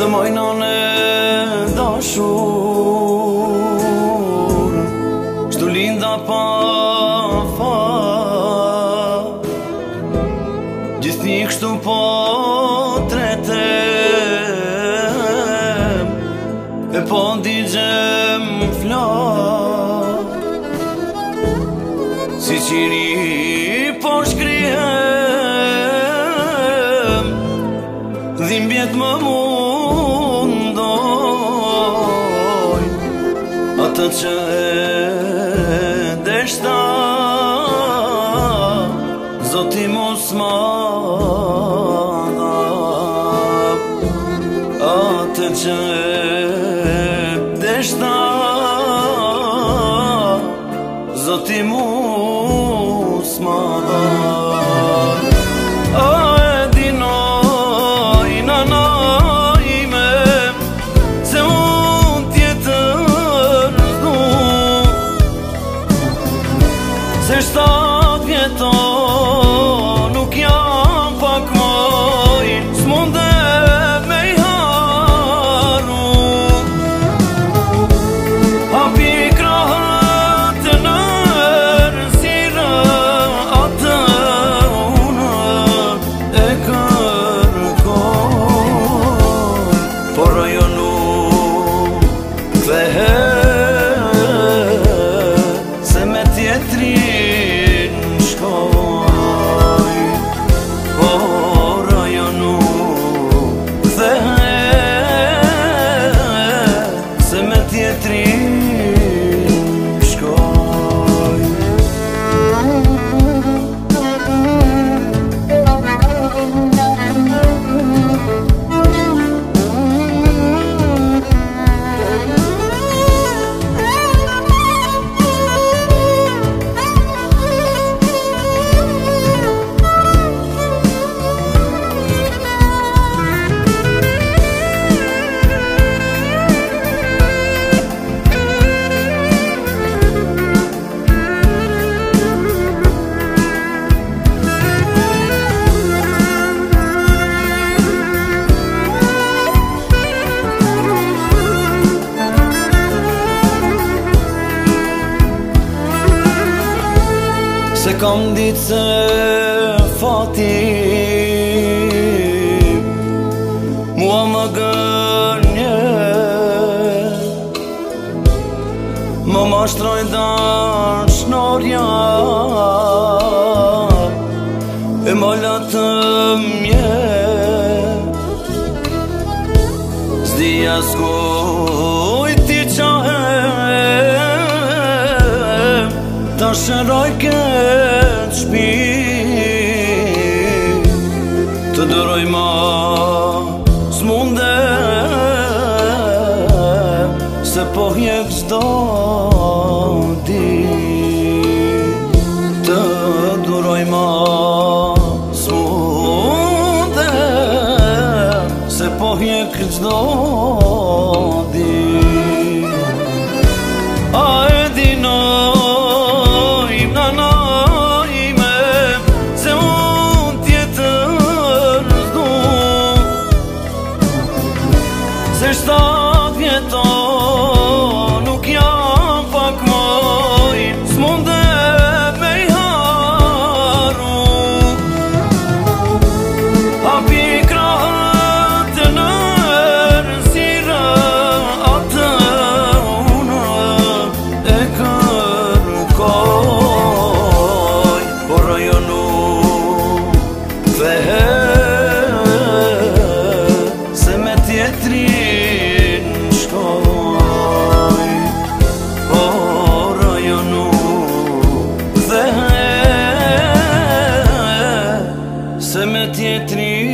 Të mojnon e dashur, çdo linda pa fat, gjithnjë kështu po tretem, e po ndigjem flat, si qiri po shkrihem, dhimbjet më mundoj, atë që e deshta, Zoti mos ma dha. Atë që e deshta, Zoti mos ma dha. Se 7 vjeto nuk jam pak moj, s'munde me i haru. Hapi krahët në erësira, atë unë e kërkoj, por ajo nuk kthehet, se me tjetri se kam ditë se fati mua më gënje, më mashtroj dashnorja, e më latë mje, s'dija s'kujt ti qahem, ta shëroj këtë shpi, të dëroj ma s'munde, se po hjek çdo dit, të dëroj ma s'munde, se po hjek çdo dit. A e dinoj se 7 vjeto nuk jam pak moj, s'munde me i haru. Hapi krahët në erësira, atë unë e kërkoj, por ajo nuk kthehet, se me tjetri se me tjetri